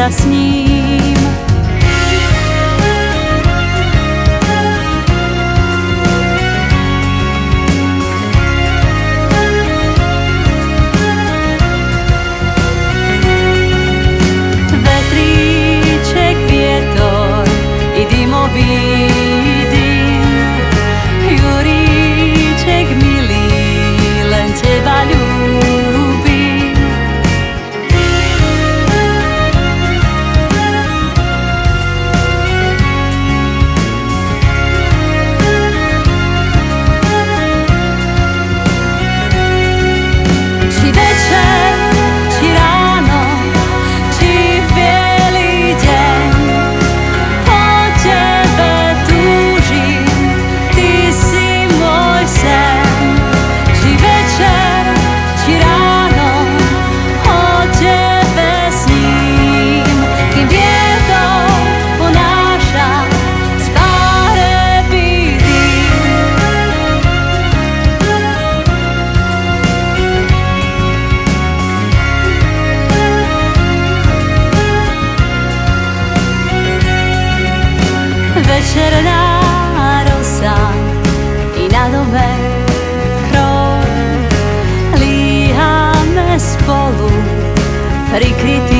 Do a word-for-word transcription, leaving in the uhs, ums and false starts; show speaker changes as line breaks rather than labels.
sa s ním. Vetríček, vietor i dymový dym, Juríček milý, len teba ľúbim. Či večer, či ráno, či v bielý deň, po tebe túžim, ty si môj sen. Či večer, či ráno, o tebe sním, kým vietor unáša staré bídy. Večerná rosa i na dome krov, líhame spolu prikrytí